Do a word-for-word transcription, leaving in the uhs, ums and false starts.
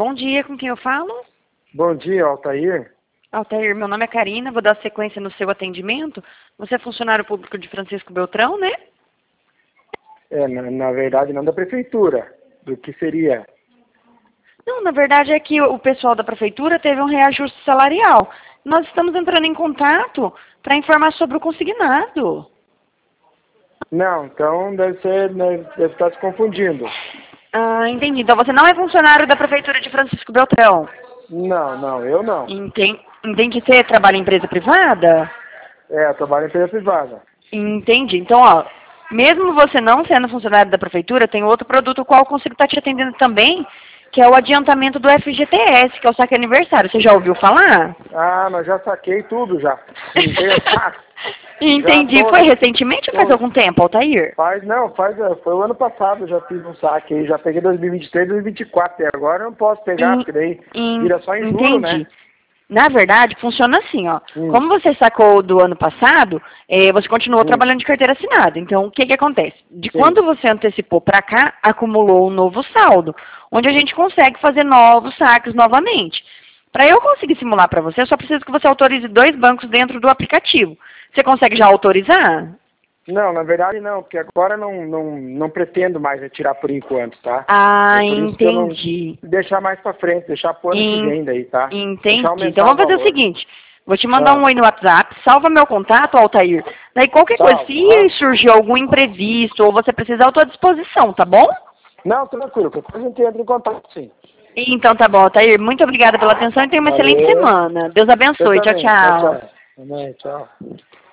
Bom dia, com quem eu falo? Bom dia, Altair. Altair, meu nome é Karina, vou dar sequência no seu atendimento. Você é funcionário público de Francisco Beltrão, né? É, na, na verdade, não da prefeitura. Do que seria? Não, na verdade é que o pessoal da prefeitura teve um reajuste salarial. Nós estamos entrando em contato para informar sobre o consignado. Não, então deve ser, deve, deve estar se confundindo. Ah, entendi. Então você não é funcionário da prefeitura de Francisco Beltrão? Não, não, eu não. Entendi. Entendi. Você trabalha em empresa privada? É, eu trabalho em empresa privada. Entendi. Então, ó, mesmo você não sendo funcionário da prefeitura, tem outro produto o qual eu consigo estar te atendendo também, que é o adiantamento do F G T S, que é o saque aniversário. Você já ouviu falar? Ah, mas já saquei tudo já. Não tem saco. Entendi. tô- Foi recentemente ou faz tô- algum tempo, Altair? Faz, não, faz, é, foi o ano passado, eu já fiz um saque aí, já peguei dois mil e vinte e três, dois mil e vinte e quatro, e agora eu não posso pegar, En- porque daí en- vira só em juro, Entendi. né? Na verdade, funciona assim, ó. Hum. Como você sacou do ano passado, eh, você continuou Hum. trabalhando de carteira assinada. Então, o que que acontece? De Sim. quando você antecipou para cá, acumulou um novo saldo, onde a gente consegue fazer novos saques novamente. Para eu conseguir simular para você, eu só preciso que você autorize dois bancos dentro do aplicativo. Você consegue já autorizar? Não, na verdade não, porque agora não, não, não pretendo mais retirar por enquanto, tá? Ah, É por isso que eu não entendi. deixar mais pra frente, deixar pro ano que En- vem daí, tá? Deixar Entendi. aumentar Então vamos fazer o valor. seguinte. Vou te mandar Ah. um oi no WhatsApp, salva meu contato, Altair. Daí qualquer coisa, Salva, se aham. surgir algum imprevisto ou você precisar, eu tô à disposição, tá bom? Não, tranquilo, depois a gente entra em contato, sim. Então tá bom, Altair. Muito obrigada pela atenção e tenha uma Valeu. excelente semana. Deus Você abençoe. Tchau, também. Tchau, tchau. tchau. Também, tchau.